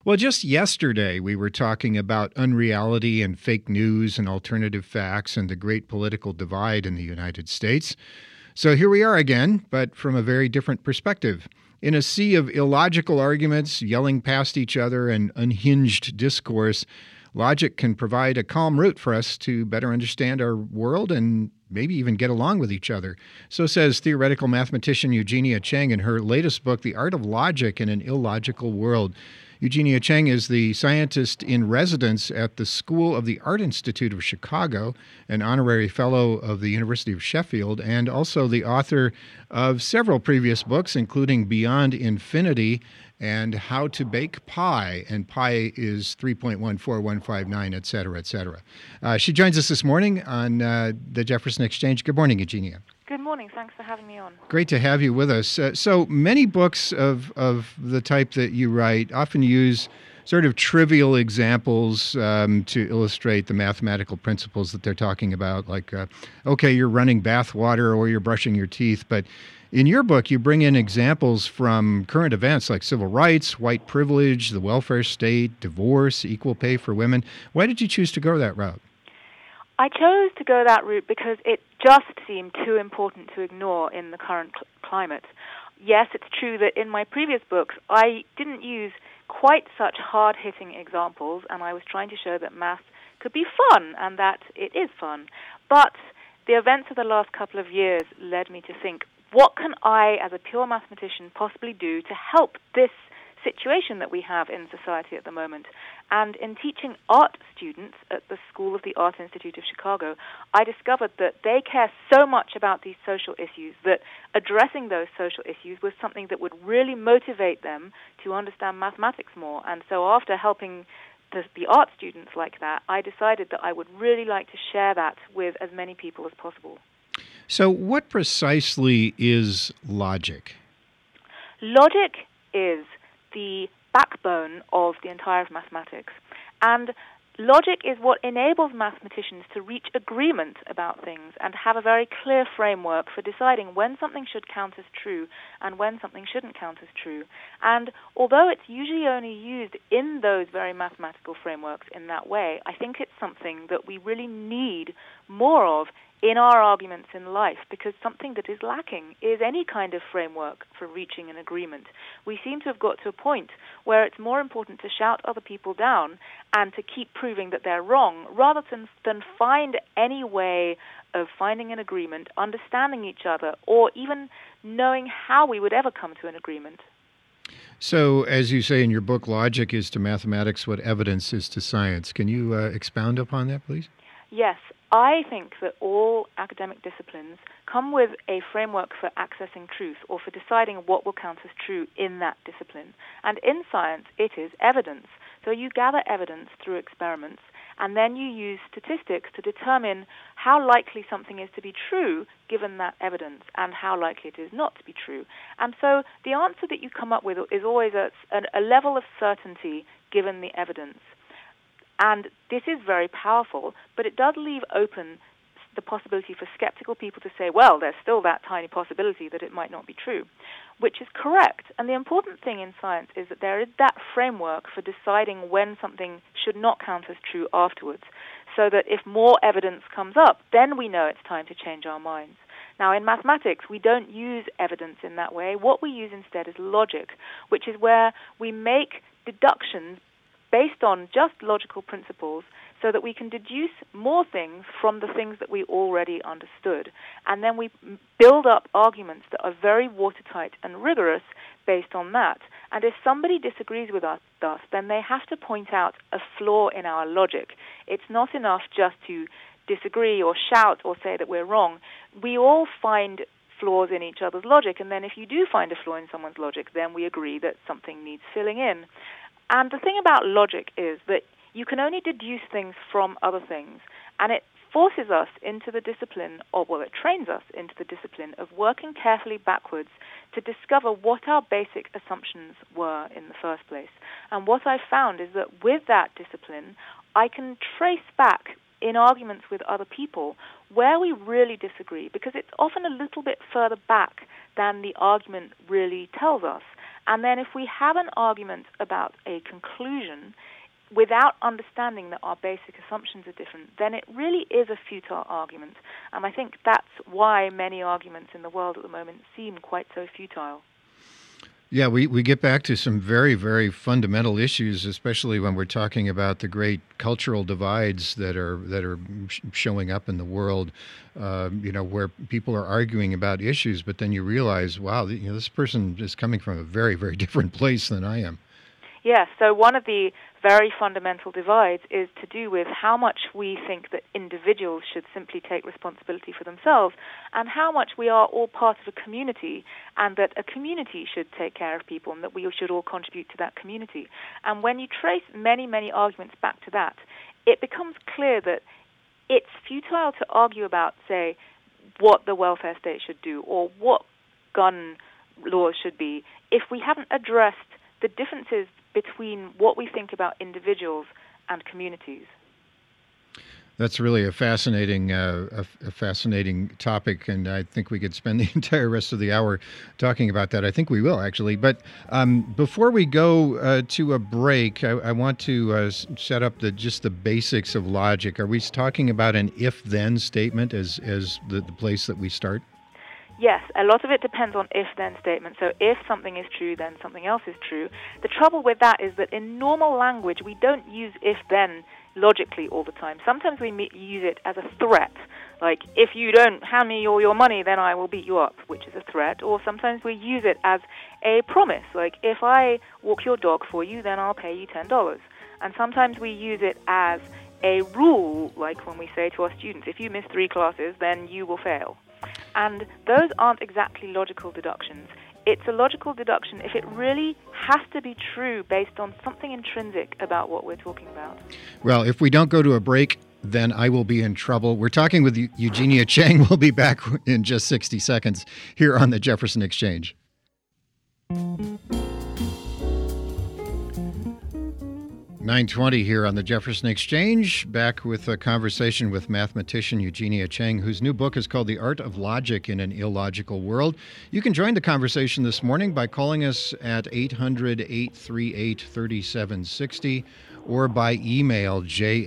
Well, just yesterday we were talking about unreality and fake news and alternative facts and the great political divide in the United States. So here we are again, but from a very different perspective. In a sea of illogical arguments, yelling past each other, and unhinged discourse, logic can provide a calm route for us to better understand our world and maybe even get along with each other. So says theoretical mathematician Eugenia Cheng in her latest book, The Art of Logic in an Illogical World. Eugenia Cheng is the scientist in residence at the School of the Art Institute of Chicago, an honorary fellow of the University of Sheffield, and also the author of several previous books, including Beyond Infinity and How to Bake Pi, and pi is 3.14159, et cetera, et cetera. She joins us this morning on the Jefferson Exchange. Good morning, Eugenia. Good morning. Thanks for having me on. Great to have you with us. So many books of the type that you write often use sort of trivial examples to illustrate the mathematical principles that they're talking about, like, okay, you're running bath water or you're brushing your teeth. But in your book, you bring in examples from current events like civil rights, white privilege, the welfare state, divorce, equal pay for women. Why did you choose to go that route? I chose to go that route because it just seemed too important to ignore in the current climate. Yes, it's true that in my previous books, I didn't use quite such hard-hitting examples, and I was trying to show that math could be fun, and that it is fun. But the events of the last couple of years led me to think, what can I, as a pure mathematician, possibly do to help this situation that we have in society at the moment? And in teaching art students at the School of the Art Institute of Chicago, I discovered that they care so much about these social issues that addressing those social issues was something that would really motivate them to understand mathematics more. And so after helping the art students like that, I decided that I would really like to share that with as many people as possible. So what precisely is logic? Logic is the backbone of the entire of mathematics. And logic is what enables mathematicians to reach agreement about things and have a very clear framework for deciding when something should count as true and when something shouldn't count as true. And although it's usually only used in those very mathematical frameworks in that way, I think it's something that we really need more of in our arguments in life, because something that is lacking is any kind of framework for reaching an agreement. We seem to have got to a point where it's more important to shout other people down and to keep proving that they're wrong, rather than find any way of finding an agreement, understanding each other, or even knowing how we would ever come to an agreement. So, as you say in your book, logic is to mathematics what evidence is to science. Can you expound upon that, please? Yes. I think that all academic disciplines come with a framework for accessing truth or for deciding what will count as true in that discipline. And in science, it is evidence. So you gather evidence through experiments, and then you use statistics to determine how likely something is to be true given that evidence and how likely it is not to be true. And so the answer that you come up with is always a level of certainty given the evidence. And this is very powerful, but it does leave open the possibility for skeptical people to say, well, there's still that tiny possibility that it might not be true, which is correct. And the important thing in science is that there is that framework for deciding when something should not count as true afterwards, so that if more evidence comes up, then we know it's time to change our minds. Now, in mathematics, we don't use evidence in that way. What we use instead is logic, which is where we make deductions based on just logical principles so that we can deduce more things from the things that we already understood. And then we build up arguments that are very watertight and rigorous based on that. And if somebody disagrees with us, then they have to point out a flaw in our logic. It's not enough just to disagree or shout or say that we're wrong. We all find flaws in each other's logic, and then if you do find a flaw in someone's logic, then we agree that something needs filling in. And the thing about logic is that you can only deduce things from other things, and it forces us into the discipline, it trains us into the discipline of working carefully backwards to discover what our basic assumptions were in the first place. And what I found is that with that discipline, I can trace back in arguments with other people where we really disagree, because it's often a little bit further back than the argument really tells us. And then if we have an argument about a conclusion without understanding that our basic assumptions are different, then it really is a futile argument. And I think that's why many arguments in the world at the moment seem quite so futile. Yeah, we get back to some very, very fundamental issues, especially when we're talking about the great cultural divides that are showing up in the world. Where people are arguing about issues, but then you realize, wow, this person is coming from a very, very different place than I am. Yes, so one of the very fundamental divides is to do with how much we think that individuals should simply take responsibility for themselves and how much we are all part of a community and that a community should take care of people and that we should all contribute to that community. And when you trace many, many arguments back to that, it becomes clear that it's futile to argue about, say, what the welfare state should do or what gun laws should be if we haven't addressed the differences between what we think about individuals and communities. That's really a fascinating topic, and I think we could spend the entire rest of the hour talking about that. I think we will, actually. But before we go to a break, I want to set up just the basics of logic. Are we talking about an if-then statement as the place that we start? Yes, a lot of it depends on if-then statements. So if something is true, then something else is true. The trouble with that is that in normal language, we don't use if-then logically all the time. Sometimes we use it as a threat, like, if you don't hand me all your money, then I will beat you up, which is a threat. Or sometimes we use it as a promise, like, if I walk your dog for you, then I'll pay you $10. And sometimes we use it as a rule, like when we say to our students, if you miss 3 classes, then you will fail. And those aren't exactly logical deductions. It's a logical deduction if it really has to be true based on something intrinsic about what we're talking about. Well, if we don't go to a break, then I will be in trouble. We're talking with Eugenia Chang. We'll be back in just 60 seconds here on the Jefferson Exchange. 9:20 here on the Jefferson Exchange, back with a conversation with mathematician Eugenia Chang, whose new book is called The Art of Logic in an Illogical World. You can join the conversation this morning by calling us at 800-838-3760 or by email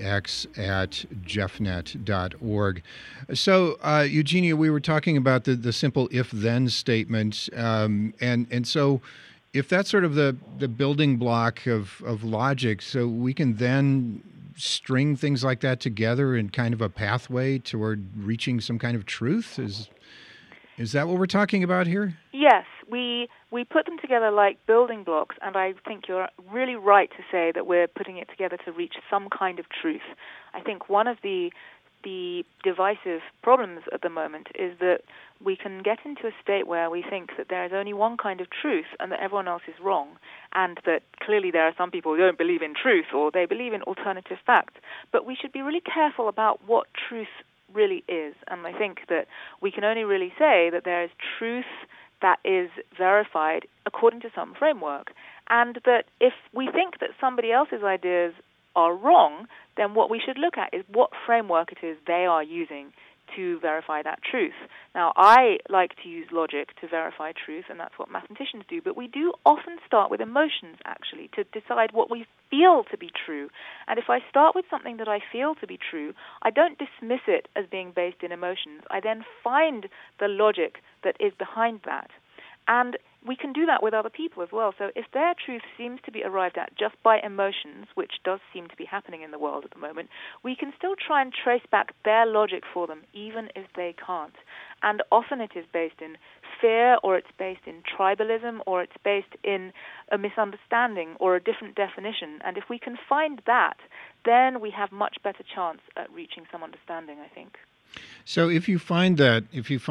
jx@jeffnet.org. So, Eugenia, we were talking about the simple if-then statement, and so if that's sort of the building block of logic, so we can then string things like that together in kind of a pathway toward reaching some kind of truth? Is that what we're talking about here? Yes, we put them together like building blocks, and I think you're really right to say that we're putting it together to reach some kind of truth. I think one of the divisive problems at the moment is that we can get into a state where we think that there is only one kind of truth and that everyone else is wrong, and that clearly there are some people who don't believe in truth or they believe in alternative facts. But we should be really careful about what truth really is, and I think that we can only really say that there is truth that is verified according to some framework, and that if we think that somebody else's ideas are wrong, then what we should look at is what framework it is they are using to verify that truth. Now, I like to use logic to verify truth, and that's what mathematicians do, but we do often start with emotions, actually, to decide what we feel to be true. And if I start with something that I feel to be true, I don't dismiss it as being based in emotions. I then find the logic that is behind that. And we can do that with other people as well. So if their truth seems to be arrived at just by emotions, which does seem to be happening in the world at the moment, we can still try and trace back their logic for them, even if they can't. And often it is based in fear, or it's based in tribalism, or it's based in a misunderstanding or a different definition. And if we can find that, then we have much better chance at reaching some understanding, I think. So if you find that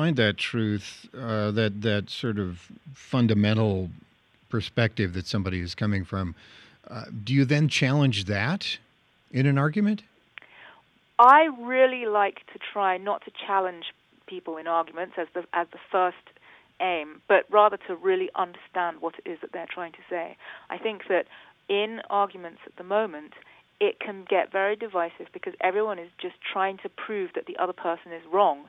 truth, that sort of fundamental perspective that somebody is coming from, do you then challenge that in an argument? I really like to try not to challenge people in arguments as the first aim, but rather to really understand what it is that they're trying to say. I think that in arguments at the moment, it can get very divisive because everyone is just trying to prove that the other person is wrong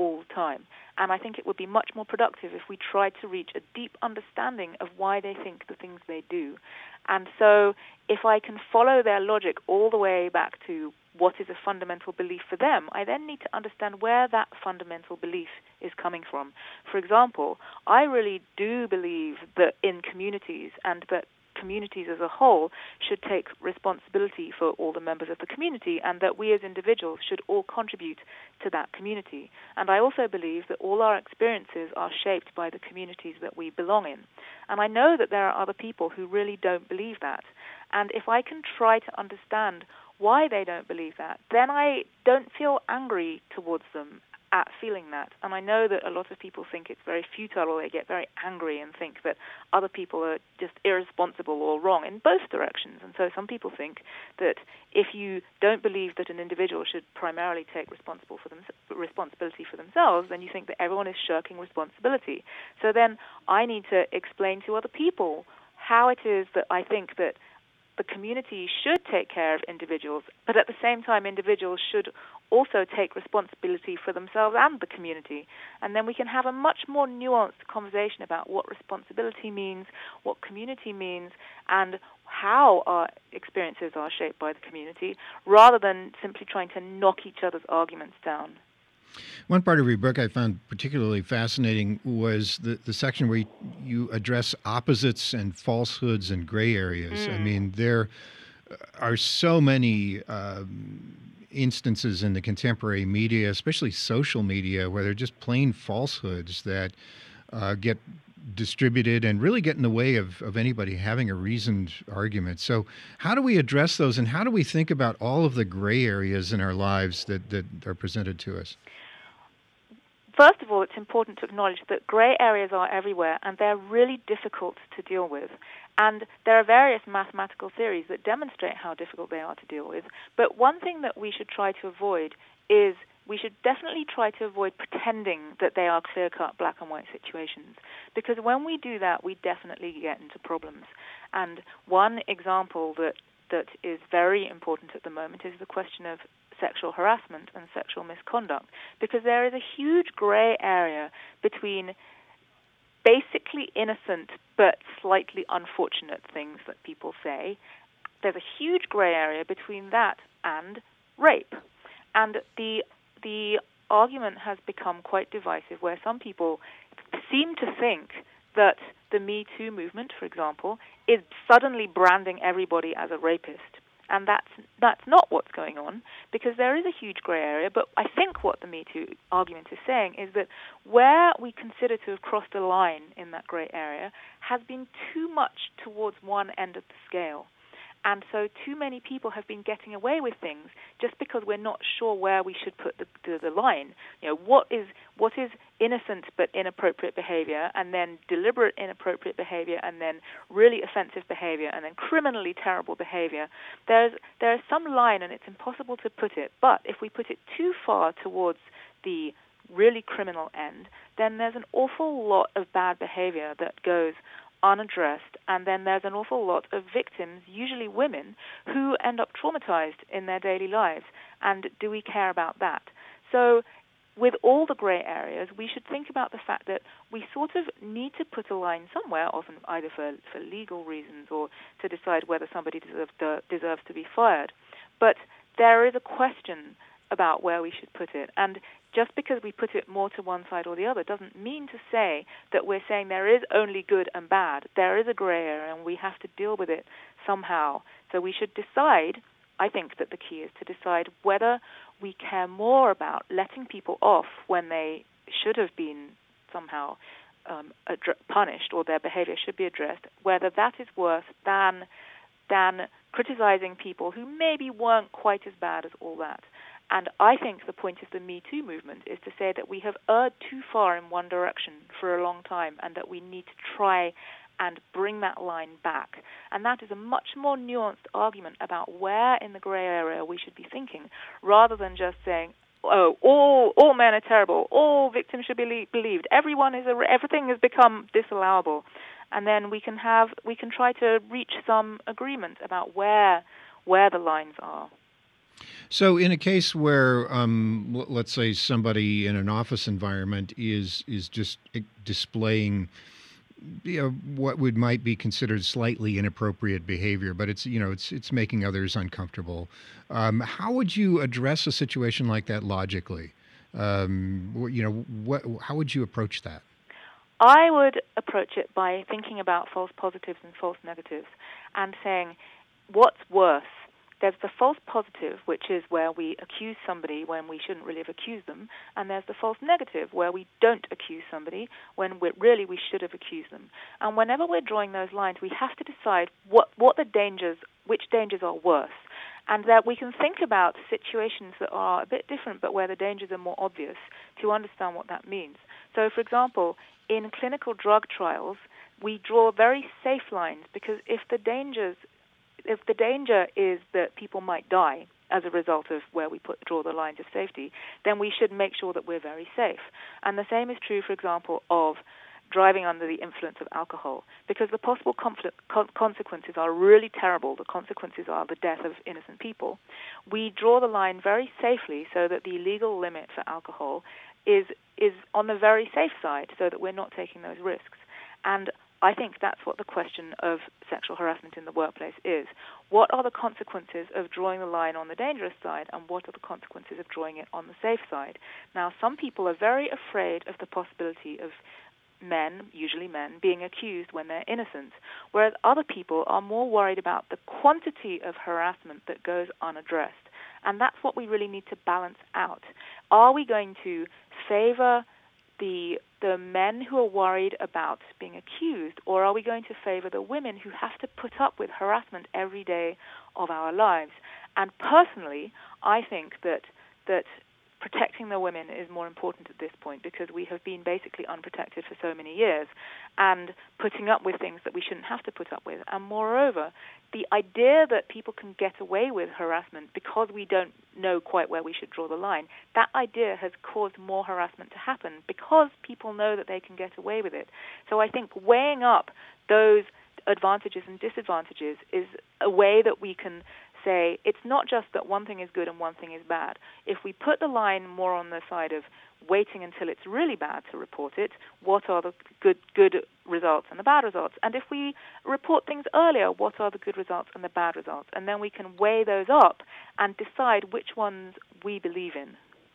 all the time. And I think it would be much more productive if we tried to reach a deep understanding of why they think the things they do. And so if I can follow their logic all the way back to what is a fundamental belief for them, I then need to understand where that fundamental belief is coming from. For example, I really do believe that in communities, and that communities as a whole should take responsibility for all the members of the community, and that we as individuals should all contribute to that community. And I also believe that all our experiences are shaped by the communities that we belong in. And I know that there are other people who really don't believe that. And if I can try to understand why they don't believe that, then I don't feel angry towards them at feeling that. And I know that a lot of people think it's very futile, or they get very angry and think that other people are just irresponsible or wrong in both directions. And so some people think that if you don't believe that an individual should primarily take responsibility for themselves, then you think that everyone is shirking responsibility. So then I need to explain to other people how it is that I think that the community should take care of individuals, but at the same time, individuals should also take responsibility for themselves and the community. And then we can have a much more nuanced conversation about what responsibility means, what community means, and how our experiences are shaped by the community, rather than simply trying to knock each other's arguments down. One part of your book I found particularly fascinating was the section where you address opposites and falsehoods and gray areas. I mean, there are so many instances in the contemporary media, especially social media, where they're just plain falsehoods that get distributed and really get in the way of anybody having a reasoned argument. So how do we address those, and how do we think about all of the gray areas in our lives that are presented to us? First of all, it's important to acknowledge that gray areas are everywhere, and they're really difficult to deal with. And there are various mathematical theories that demonstrate how difficult they are to deal with. But one thing that we should try to avoid is we should definitely try to avoid pretending that they are clear-cut black and white situations, because when we do that, we definitely get into problems. And one example that is very important at the moment is the question of sexual harassment and sexual misconduct, because there is a huge gray area between basically innocent but slightly unfortunate things that people say. There's a huge gray area between that and rape. And the argument has become quite divisive, where some people seem to think that the Me Too movement, for example, is suddenly branding everybody as a rapist. And that's not what's going on, because there is a huge gray area. But I think what the Me Too argument is saying is that where we consider to have crossed a line in that gray area has been too much towards one end of the scale. And so too many people have been getting away with things just because we're not sure where we should put the line. You know, what is innocent but inappropriate behavior, and then deliberate inappropriate behavior, and then really offensive behavior, and then criminally terrible behavior. There is some line, and it's impossible to put it. But if we put it too far towards the really criminal end, then there's an awful lot of bad behavior that goes unaddressed, and then there's an awful lot of victims, usually women, who end up traumatized in their daily lives. And do we care about that? So with all the gray areas, we should think about the fact that we sort of need to put a line somewhere, often either for legal reasons or to decide whether somebody deserves to be fired. But there is a question about where we should put it. And just because we put it more to one side or the other doesn't mean to say that we're saying there is only good and bad. There is a gray area, and we have to deal with it somehow. So we should decide, I think that the key is to decide whether we care more about letting people off when they should have been somehow punished, or their behavior should be addressed, whether that is worse than criticizing people who maybe weren't quite as bad as all that. And I think the point of the Me Too movement is to say that we have erred too far in one direction for a long time, and that we need to try and bring that line back. And that is a much more nuanced argument about where in the gray area we should be thinking, rather than just saying, oh, all men are terrible, all victims should be believed, everything has become disallowable. And then we can try to reach some agreement about where the lines are. So, in a case where, let's say, somebody in an office environment is just displaying, what might be considered slightly inappropriate behavior, but it's making others uncomfortable. How would you address a situation like that logically? How would you approach that? I would approach it by thinking about false positives and false negatives and saying, what's worse? There's the false positive, which is where we accuse somebody when we shouldn't really have accused them, and there's the false negative, where we don't accuse somebody when we should have accused them. And whenever we're drawing those lines, we have to decide which dangers are worse, and that we can think about situations that are a bit different, but where the dangers are more obvious, to understand what that means. So, for example, in clinical drug trials, we draw very safe lines, because if the danger is that people might die as a result of where we draw the lines of safety, then we should make sure that we're very safe. And the same is true, for example, of driving under the influence of alcohol, because the possible consequences are really terrible. The consequences are the death of innocent people. We draw the line very safely so that the legal limit for alcohol is on the very safe side, so that we're not taking those risks. And I think that's what the question of sexual harassment in the workplace is. What are the consequences of drawing the line on the dangerous side, and what are the consequences of drawing it on the safe side? Now, some people are very afraid of the possibility of men, usually men, being accused when they're innocent, whereas other people are more worried about the quantity of harassment that goes unaddressed. And that's what we really need to balance out. Are we going to favor the men who are worried about being accused, or are we going to favor the women who have to put up with harassment every day of our lives? And personally, I think that protecting the women is more important at this point, because we have been basically unprotected for so many years and putting up with things that we shouldn't have to put up with. And moreover, the idea that people can get away with harassment because we don't know quite where we should draw the line, that idea has caused more harassment to happen because people know that they can get away with it. So I think weighing up those advantages and disadvantages is a way that we can say it's not just that one thing is good and one thing is bad. If we put the line more on the side of waiting until it's really bad to report it, what are the good results and the bad results? And if we report things earlier, what are the good results and the bad results? And then we can weigh those up and decide which ones we believe in.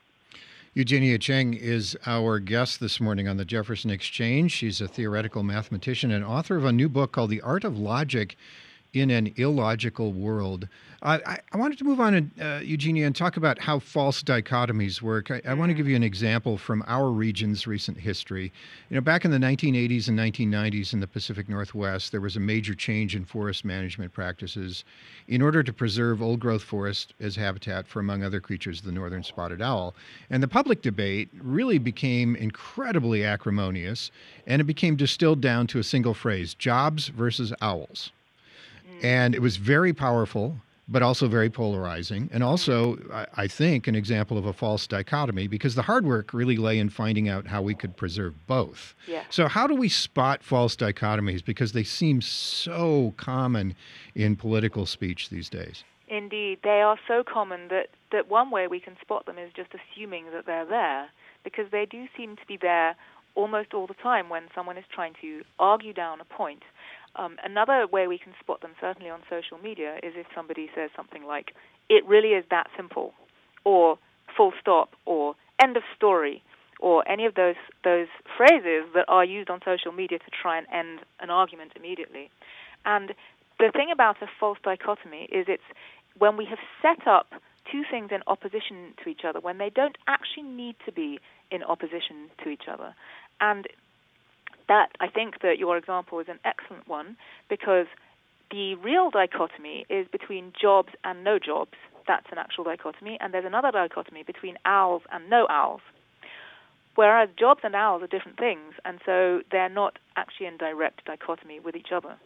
Eugenia Cheng is our guest this morning on the Jefferson Exchange. She's a theoretical mathematician and author of a new book called The Art of Logic in an Illogical World. I wanted to move on, Eugenia, and talk about how false dichotomies work. I want to give you an example from our region's recent history. Back in the 1980s and 1990s in the Pacific Northwest, there was a major change in forest management practices in order to preserve old-growth forest as habitat for, among other creatures, the northern spotted owl. And the public debate really became incredibly acrimonious, and it became distilled down to a single phrase: jobs versus owls. And it was very powerful, but also very polarizing, and also, I think, an example of a false dichotomy, because the hard work really lay in finding out how we could preserve both. Yeah. So how do we spot false dichotomies? Because they seem so common in political speech these days. Indeed, they are so common that one way we can spot them is just assuming that they're there, because they do seem to be there almost all the time when someone is trying to argue down a point. Another way we can spot them, certainly on social media, is if somebody says something like, "It really is that simple," or "full stop," or "end of story," or any of those phrases that are used on social media to try and end an argument immediately. And the thing about a false dichotomy is it's when we have set up two things in opposition to each other, when they don't actually need to be in opposition to each other. And that, I think that your example is an excellent one, because the real dichotomy is between jobs and no jobs. That's an actual dichotomy. And there's another dichotomy between owls and no owls. Whereas jobs and owls are different things, and so they're not actually in direct dichotomy with each other.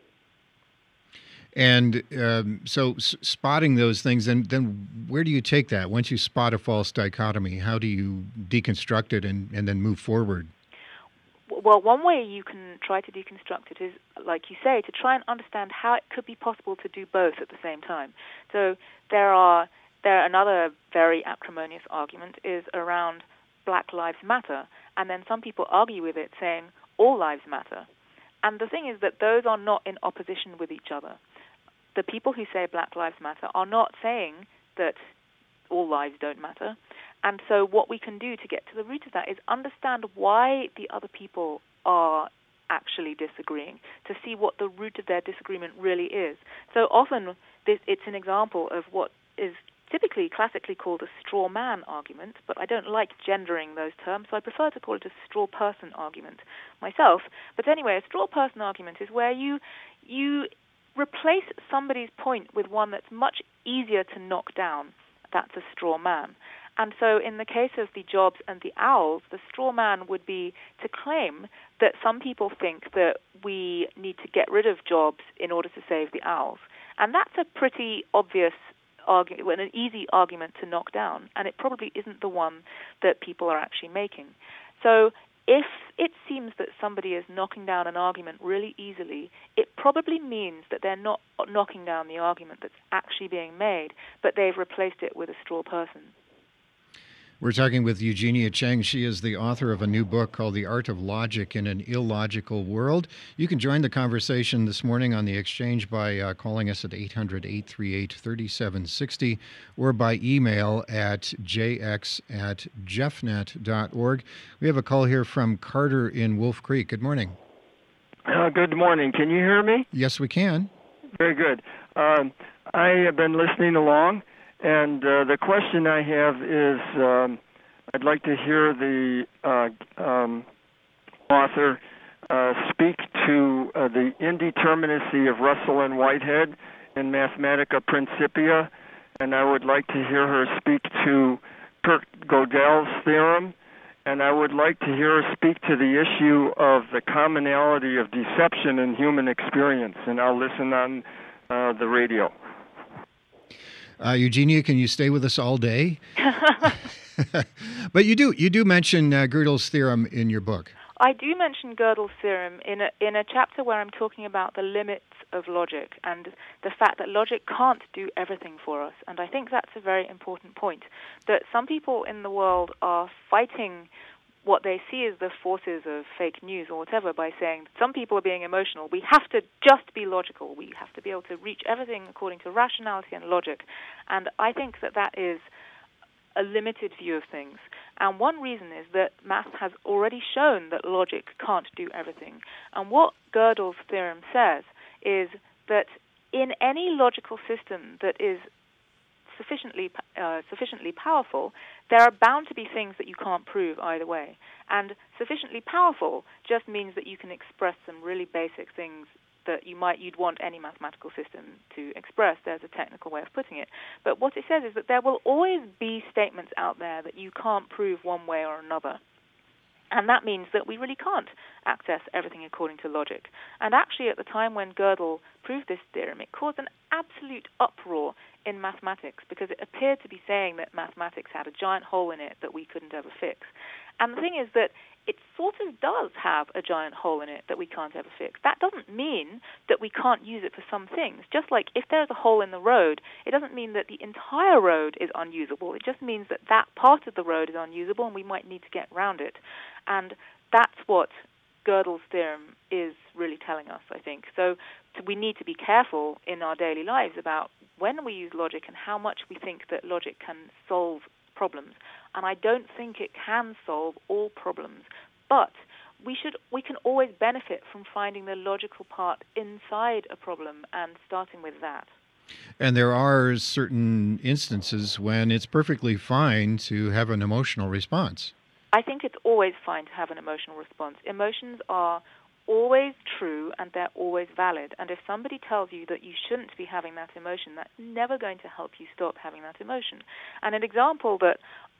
And so spotting those things, then where do you take that? Once you spot a false dichotomy, how do you deconstruct it and then move forward? Well, one way you can try to deconstruct it is, like you say, to try and understand how it could be possible to do both at the same time. So there are Another very acrimonious argument is around Black Lives Matter, and then some people argue with it saying all lives matter. And the thing is that those are not in opposition with each other. The people who say Black Lives Matter are not saying that all lives don't matter. And so what we can do to get to the root of that is understand why the other people are actually disagreeing, to see what the root of their disagreement really is. So often it's an example of what is typically classically called a straw man argument, but I don't like gendering those terms, so I prefer to call it a straw person argument myself. But anyway, a straw person argument is where you replace somebody's point with one that's much easier to knock down. That's a straw man. And so in the case of the Jobs and the Owls, the straw man would be to claim that some people think that we need to get rid of jobs in order to save the owls. And that's a pretty obvious argument, an easy argument to knock down, and it probably isn't the one that people are actually making. So if it seems that somebody is knocking down an argument really easily, it probably means that they're not knocking down the argument that's actually being made, but they've replaced it with a straw person. We're talking with Eugenia Cheng. She is the author of a new book called The Art of Logic in an Illogical World. You can join the conversation this morning on the Exchange by calling us at 800-838-3760 or by email at jx@jeffnet.org. We have a call here from Carter in Wolf Creek. Good morning. Good morning. Can you hear me? Yes, we can. Very good. I have been listening along. And the question I have is, I'd like to hear the author speak to the indeterminacy of Russell and Whitehead in Mathematica Principia, and I would like to hear her speak to Kurt Gödel's theorem, and I would like to hear her speak to the issue of the commonality of deception in human experience, and I'll listen on the radio. Eugenia, can you stay with us all day? But you do mention Gödel's theorem in your book. I do mention Gödel's theorem in a chapter where I'm talking about the limits of logic and the fact that logic can't do everything for us. And I think that's a very important point, that some people in the world are fighting what they see as the forces of fake news or whatever by saying some people are being emotional. We have to just be logical. We have to be able to reach everything according to rationality and logic. And I think that is a limited view of things. And one reason is that math has already shown that logic can't do everything. And what Gödel's theorem says is that in any logical system that is sufficiently powerful, there are bound to be things that you can't prove either way. And sufficiently powerful just means that you can express some really basic things that you'd want any mathematical system to express. There's a technical way of putting it. But what it says is that there will always be statements out there that you can't prove one way or another. And that means that we really can't access everything according to logic. And actually, at the time when Gödel proved this theorem, it caused an absolute uproar in mathematics because it appeared to be saying that mathematics had a giant hole in it that we couldn't ever fix. And the thing is that it sort of does have a giant hole in it that we can't ever fix. That doesn't mean that we can't use it for some things. Just like if there's a hole in the road, it doesn't mean that the entire road is unusable. It just means that that part of the road is unusable and we might need to get around it. And that's what Gödel's theorem is really telling us, I think. So we need to be careful in our daily lives about when we use logic and how much we think that logic can solve problems. And I don't think it can solve all problems, but we can always benefit from finding the logical part inside a problem and starting with that. And there are certain instances when it's perfectly fine to have an emotional response. I think it's always fine to have an emotional response. Emotions are always true and they're always valid. And if somebody tells you that you shouldn't be having that emotion, that's never going to help you stop having that emotion. And an example that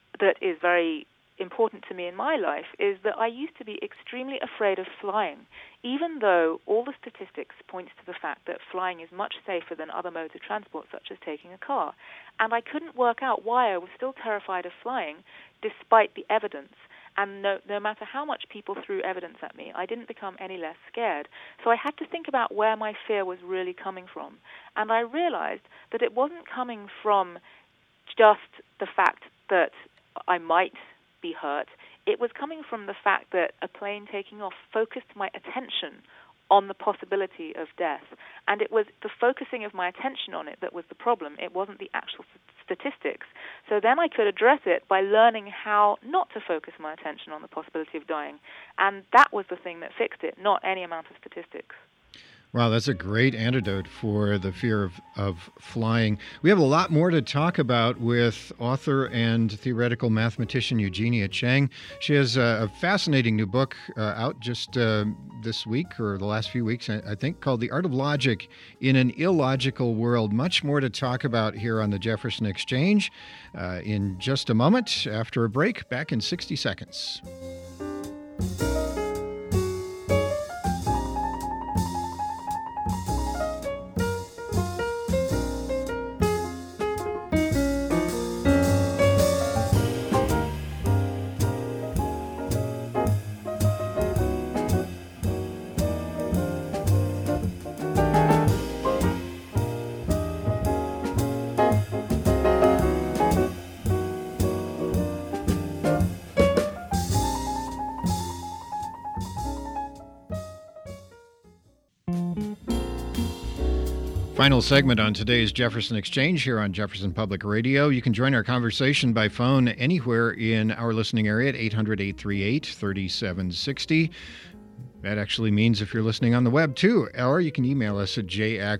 is very important to me in my life is that I used to be extremely afraid of flying, even though all the statistics points to the fact that flying is much safer than other modes of transport, such as taking a car. And I couldn't work out why I was still terrified of flying, despite the evidence. And no matter how much people threw evidence at me, I didn't become any less scared. So I had to think about where my fear was really coming from. And I realized that it wasn't coming from just the fact that I might be hurt. It was coming from the fact that a plane taking off focused my attention on the possibility of death. And it was the focusing of my attention on it that was the problem. It wasn't the actual statistics. So then I could address it by learning how not to focus my attention on the possibility of dying. And that was the thing that fixed it, not any amount of statistics. Wow, that's a great antidote for the fear of flying. We have a lot more to talk about with author and theoretical mathematician Eugenia Cheng. She has a fascinating new book out just this week, or the last few weeks, I think, called The Art of Logic in an Illogical World. Much more to talk about here on the Jefferson Exchange in just a moment after a break, back in 60 seconds. Final segment on today's Jefferson Exchange here on Jefferson Public Radio. You can join our conversation by phone anywhere in our listening area at 800-838-3760. That actually means if you're listening on the web, too, or you can email us at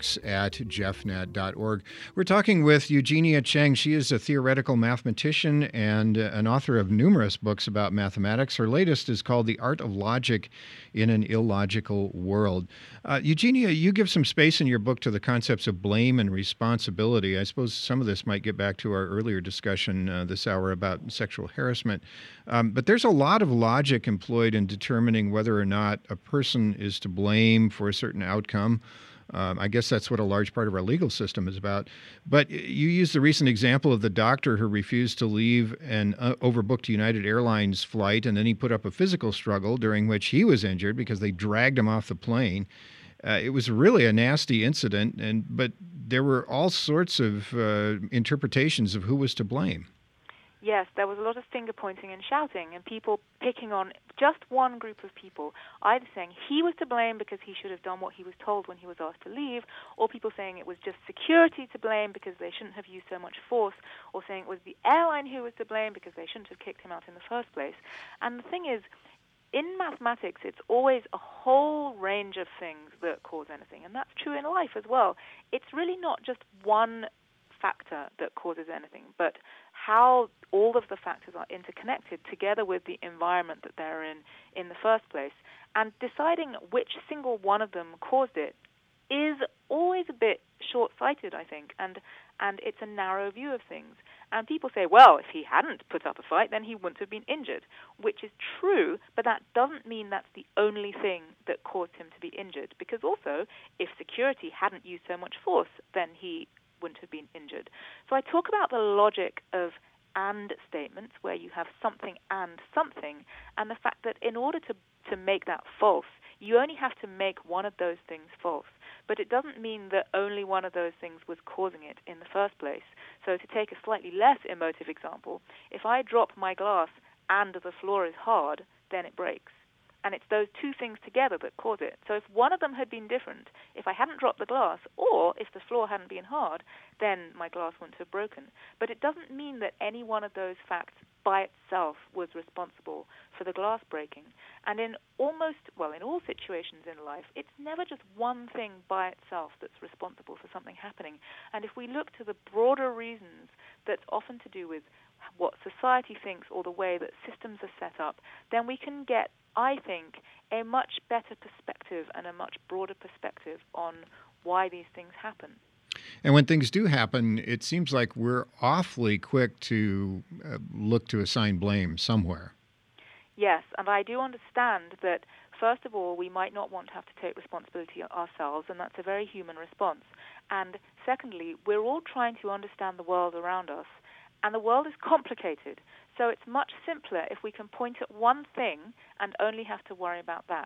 jx@jeffnet.org. We're talking with Eugenia Cheng. She is a theoretical mathematician and an author of numerous books about mathematics. Her latest is called The Art of Logic in an Illogical World. Eugenia, you give some space in your book to the concepts of blame and responsibility. I suppose some of this might get back to our earlier discussion this hour about sexual harassment. But there's a lot of logic employed in determining whether or not a person is to blame for a certain outcome. I guess that's what a large part of our legal system is about. But you used the recent example of the doctor who refused to leave an overbooked United Airlines flight, and then he put up a physical struggle during which he was injured because they dragged him off the plane. It was really a nasty incident, but there were all sorts of interpretations of who was to blame. Yes, there was a lot of finger-pointing and shouting, and people picking on just one group of people, either saying he was to blame because he should have done what he was told when he was asked to leave, or people saying it was just security to blame because they shouldn't have used so much force, or saying it was the airline who was to blame because they shouldn't have kicked him out in the first place. And the thing is, in mathematics, it's always a whole range of things that cause anything, and that's true in life as well. It's really not just one factor that causes anything, but how all of the factors are interconnected together with the environment that they're in the first place. And deciding which single one of them caused it is always a bit short-sighted, I think, and it's a narrow view of things. And people say, well, if he hadn't put up a fight, then he wouldn't have been injured, which is true, but that doesn't mean that's the only thing that caused him to be injured, because also, if security hadn't used so much force, then he wouldn't have been injured. So I talk about the logic of and statements, where you have something and something, and the fact that in order to make that false, you only have to make one of those things false. But it doesn't mean that only one of those things was causing it in the first place. So to take a slightly less emotive example, if I drop my glass and the floor is hard, then it breaks. And it's those two things together that cause it. So if one of them had been different, if I hadn't dropped the glass, or if the floor hadn't been hard, then my glass wouldn't have broken. But it doesn't mean that any one of those facts by itself was responsible for the glass breaking. And in all situations in life, it's never just one thing by itself that's responsible for something happening. And if we look to the broader reasons that's often to do with what society thinks or the way that systems are set up, then we can get, I think, a much better perspective and a much broader perspective on why these things happen. And when things do happen, it seems like we're awfully quick to look to assign blame somewhere. Yes, and I do understand that, first of all, we might not want to have to take responsibility ourselves, and that's a very human response. And secondly, we're all trying to understand the world around us, and the world is complicated. So it's much simpler if we can point at one thing and only have to worry about that.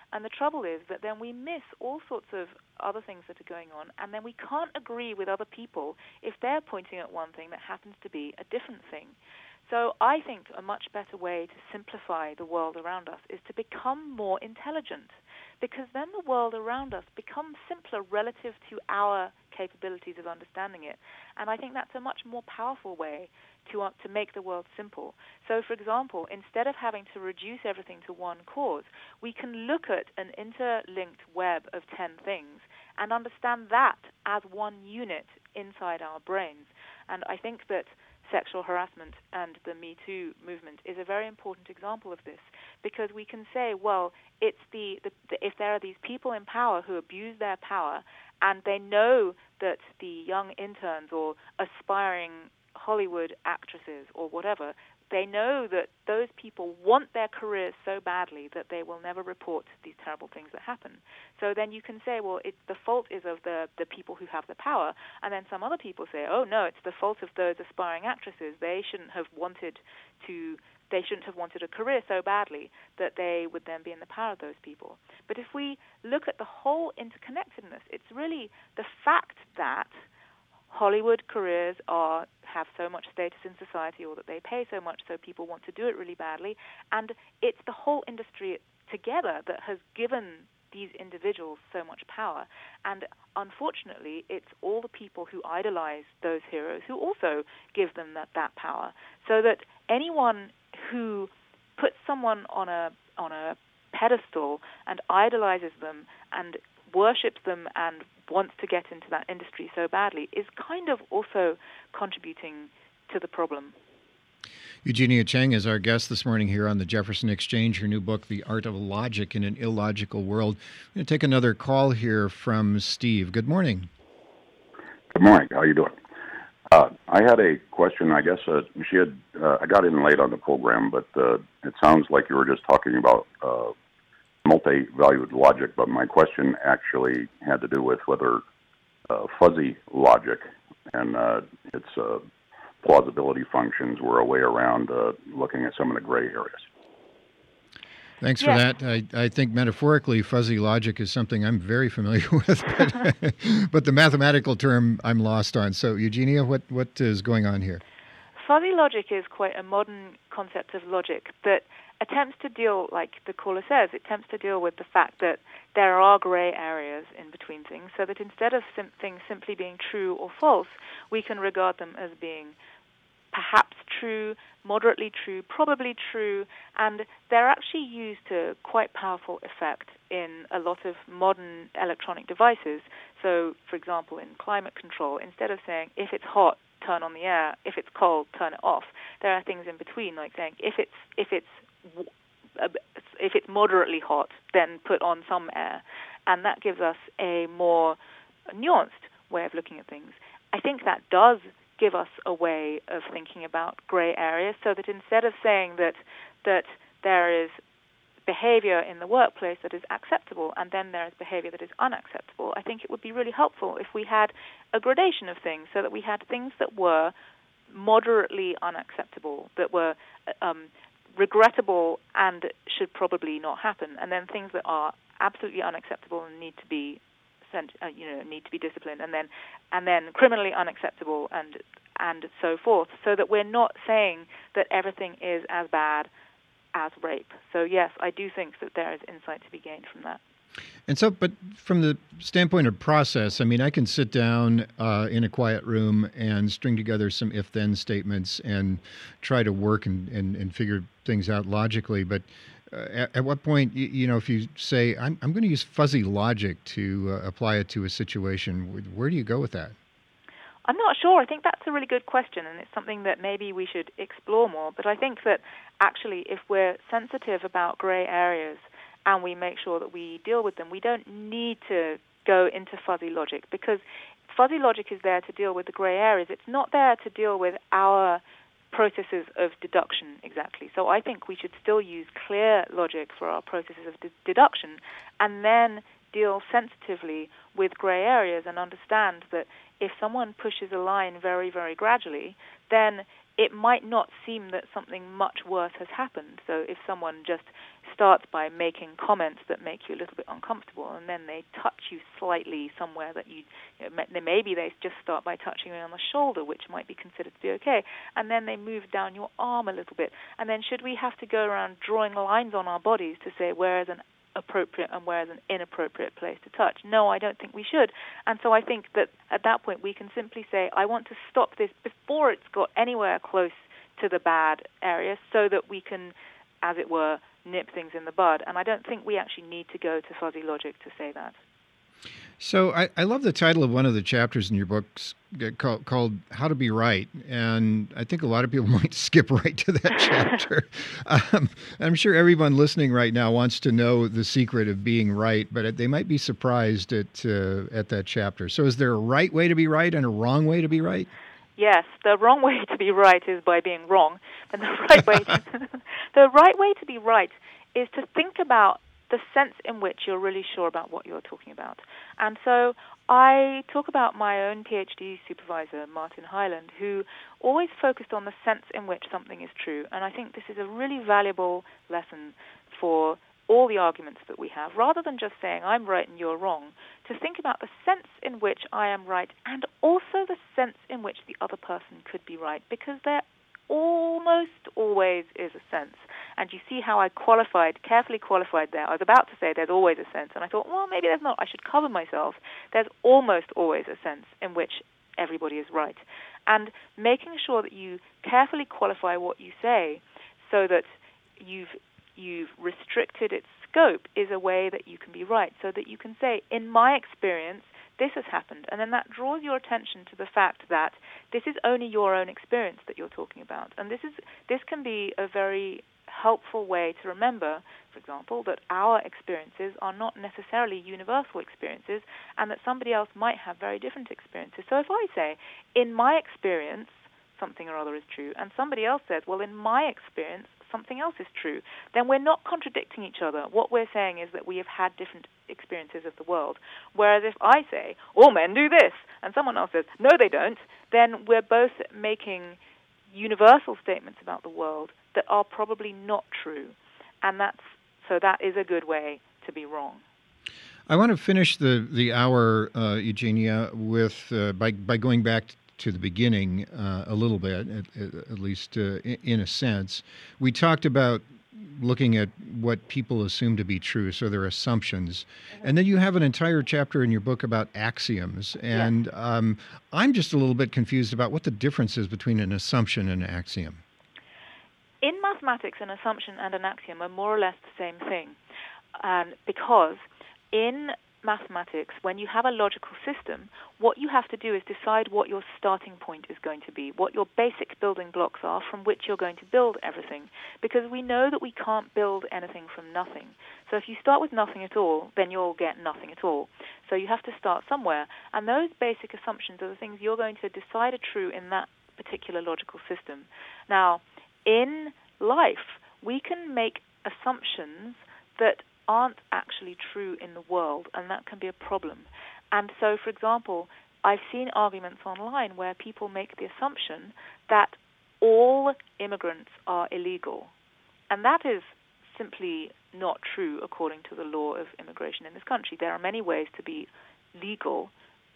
And the trouble is that then we miss all sorts of other things that are going on, and then we can't agree with other people if they're pointing at one thing that happens to be a different thing. So I think a much better way to simplify the world around us is to become more intelligent, because then the world around us becomes simpler relative to our capabilities of understanding it. And I think that's a much more powerful way to make the world simple. So, for example, instead of having to reduce everything to one cause, we can look at an interlinked web of 10 things and understand that as one unit inside our brains. And I think that sexual harassment and the Me Too movement is a very important example of this, because we can say, well, it's if there are these people in power who abuse their power, and they know that the young interns or aspiring Hollywood actresses or whatever, they know that those people want their careers so badly that they will never report these terrible things that happen. So then you can say, well, the fault is of the people who have the power, and then some other people say, oh no, it's the fault of those aspiring actresses. They shouldn't have wanted a career so badly that they would then be in the power of those people. But if we look at the whole interconnectedness, it's really the fact that Hollywood careers have so much status in society, or that they pay so much so people want to do it really badly, and it's the whole industry together that has given these individuals so much power. And unfortunately, it's all the people who idolize those heroes who also give them that power, so that anyone who puts someone on a pedestal and idolizes them and worships them and wants to get into that industry so badly is kind of also contributing to the problem. Eugenia Cheng is our guest this morning here on the Jefferson Exchange. Her new book, The Art of Logic in an Illogical World. I'm going to take another call here from Steve. Good morning. Good morning. How are you doing? I had a question. I guess I got in late on the program, but it sounds like you were just talking about multi-valued logic, but my question actually had to do with whether fuzzy logic and its plausibility functions were a way around looking at some of the gray areas. Thanks for that. I think metaphorically, fuzzy logic is something I'm very familiar with, but the mathematical term I'm lost on. So, Eugenia, what is going on here? Fuzzy logic is quite a modern concept of logic that attempts to deal, like the caller says, it attempts to deal with the fact that there are gray areas in between things, so that instead of things simply being true or false, we can regard them as being perhaps true, moderately true, probably true, and they're actually used to quite powerful effect in a lot of modern electronic devices. So, for example, in climate control, instead of saying, if it's hot, turn on the air, if it's cold, turn it off, there are things in between, like saying, if it's moderately hot, then put on some air. And that gives us a more nuanced way of looking at things. I think that does give us a way of thinking about gray areas, so that instead of saying that there is behavior in the workplace that is acceptable and then there is behavior that is unacceptable, I think it would be really helpful if we had a gradation of things, so that we had things that were moderately unacceptable, that were regrettable and should probably not happen, and then things that are absolutely unacceptable and need to be disciplined, and then criminally unacceptable, and so forth, so that we're not saying that everything is as bad as rape. So yes, I do think that there is insight to be gained from that. And so, but from the standpoint of process, I mean, I can sit down in a quiet room and string together some if-then statements and try to work and figure things out logically. But at what point, if you say, I'm going to use fuzzy logic to apply it to a situation, where do you go with that? I'm not sure. I think that's a really good question, and it's something that maybe we should explore more. But I think that actually, if we're sensitive about gray areas and we make sure that we deal with them, we don't need to go into fuzzy logic, because fuzzy logic is there to deal with the gray areas. It's not there to deal with our processes of deduction exactly. So I think we should still use clear logic for our processes of deduction, and then deal sensitively with gray areas and understand that if someone pushes a line very, very gradually, then it might not seem that something much worse has happened. So if someone just starts by making comments that make you a little bit uncomfortable, and then they touch you slightly somewhere that maybe they just start by touching you on the shoulder, which might be considered to be okay, and then they move down your arm a little bit. And then should we have to go around drawing lines on our bodies to say where is an appropriate and where is an inappropriate place to touch? No, I don't think we should. And so I think that at that point we can simply say, I want to stop this before it's got anywhere close to the bad area so that we can, as it were, nip things in the bud. And I don't think we actually need to go to fuzzy logic to say that. So I love the title of one of the chapters in your books called How to Be Right. And I think a lot of people might skip right to that chapter. I'm sure everyone listening right now wants to know the secret of being right, but they might be surprised at that chapter. So is there a right way to be right and a wrong way to be right? Yes, the wrong way to be right is by being wrong. And the right way the right way to be right is to think about the sense in which you're really sure about what you're talking about. And so I talk about my own PhD supervisor, Martin Hyland, who always focused on the sense in which something is true. And I think this is a really valuable lesson for all the arguments that we have, rather than just saying I'm right and you're wrong, to think about the sense in which I am right and also the sense in which the other person could be right, because there almost always is a sense. And you see how I carefully qualified there. I was about to say there's always a sense, and I thought, well, maybe there's not. I should cover myself. There's almost always a sense in which everybody is right. And making sure that you carefully qualify what you say so that you've restricted its scope is a way that you can be right, so that you can say, in my experience, this has happened. And then that draws your attention to the fact that this is only your own experience that you're talking about. And this can be a very helpful way to remember, for example, that our experiences are not necessarily universal experiences and that somebody else might have very different experiences. So if I say, in my experience, something or other is true, and somebody else says, well, in my experience, something else is true, then we're not contradicting each other. What we're saying is that we have had different experiences of the world. Whereas if I say, all men do this, and someone else says, no, they don't, then we're both making universal statements about the world that are probably not true. And that is a good way to be wrong. I want to finish the hour, Eugenia, with by going back to the beginning a little bit, at least in a sense. We talked about looking at what people assume to be true, so their assumptions. Mm-hmm. And then you have an entire chapter in your book about axioms. And yes. I'm just a little bit confused about what the difference is between an assumption and an axiom. In mathematics, an assumption and an axiom are more or less the same thing. Because in mathematics, when you have a logical system, what you have to do is decide what your starting point is going to be, what your basic building blocks are from which you're going to build everything. Because we know that we can't build anything from nothing. So if you start with nothing at all, then you'll get nothing at all. So you have to start somewhere. And those basic assumptions are the things you're going to decide are true in that particular logical system. Now, in life, we can make assumptions that aren't actually true in the world, and that can be a problem. And so, for example, I've seen arguments online where people make the assumption that all immigrants are illegal. And that is simply not true according to the law of immigration in this country. There are many ways to be legal,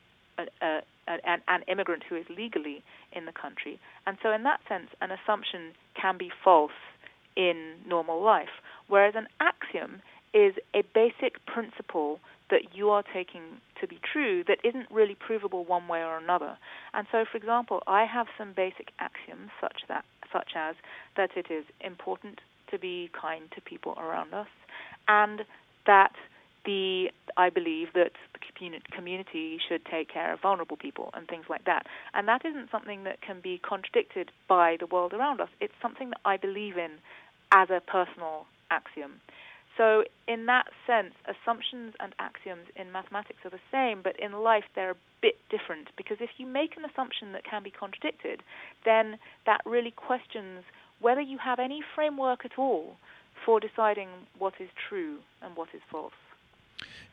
an immigrant who is legally in the country. And so in that sense, an assumption can be false in normal life, whereas an axiom is a basic principle that you are taking to be true that isn't really provable one way or another. And so, for example, I have some basic axioms such as that it is important to be kind to people around us, and that I believe that the community should take care of vulnerable people and things like that. And that isn't something that can be contradicted by the world around us. It's something that I believe in as a personal axiom. So in that sense, assumptions and axioms in mathematics are the same, but in life they're a bit different, because if you make an assumption that can be contradicted, then that really questions whether you have any framework at all for deciding what is true and what is false.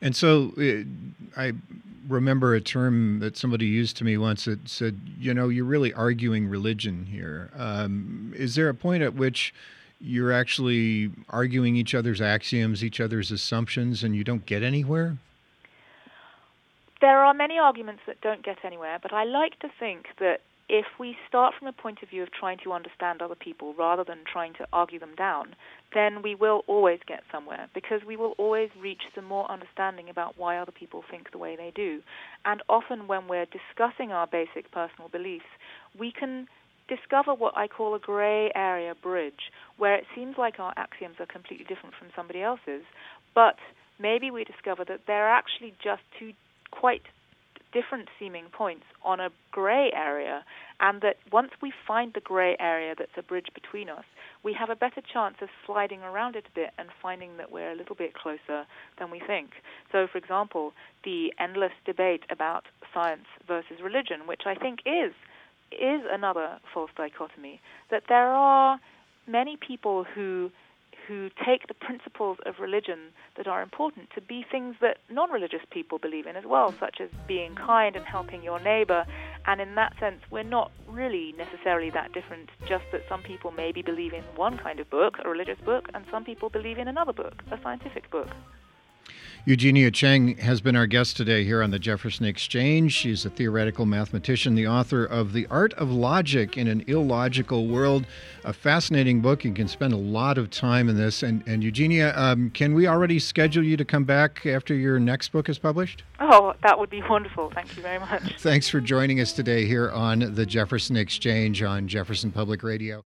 And so I remember a term that somebody used to me once that said, you're really arguing religion here. Is there a point at which you're actually arguing each other's axioms, each other's assumptions, and you don't get anywhere? There are many arguments that don't get anywhere, but I like to think that if we start from a point of view of trying to understand other people rather than trying to argue them down, then we will always get somewhere, because we will always reach some more understanding about why other people think the way they do. And often when we're discussing our basic personal beliefs, we can discover what I call a gray area bridge, where it seems like our axioms are completely different from somebody else's, but maybe we discover that they're actually just two quite different seeming points on a gray area, and that once we find the gray area that's a bridge between us, we have a better chance of sliding around it a bit and finding that we're a little bit closer than we think. So, for example, the endless debate about science versus religion, which I think is another false dichotomy, that there are many people who take the principles of religion that are important to be things that non-religious people believe in as well, such as being kind and helping your neighbor. And in that sense, we're not really necessarily that different, just that some people maybe believe in one kind of book, a religious book, and some people believe in another book, a scientific book. Eugenia Cheng has been our guest today here on the Jefferson Exchange. She's a theoretical mathematician, the author of The Art of Logic in an Illogical World, a fascinating book. You can spend a lot of time in this. And Eugenia, can we already schedule you to come back after your next book is published? Oh, that would be wonderful. Thank you very much. Thanks for joining us today here on the Jefferson Exchange on Jefferson Public Radio.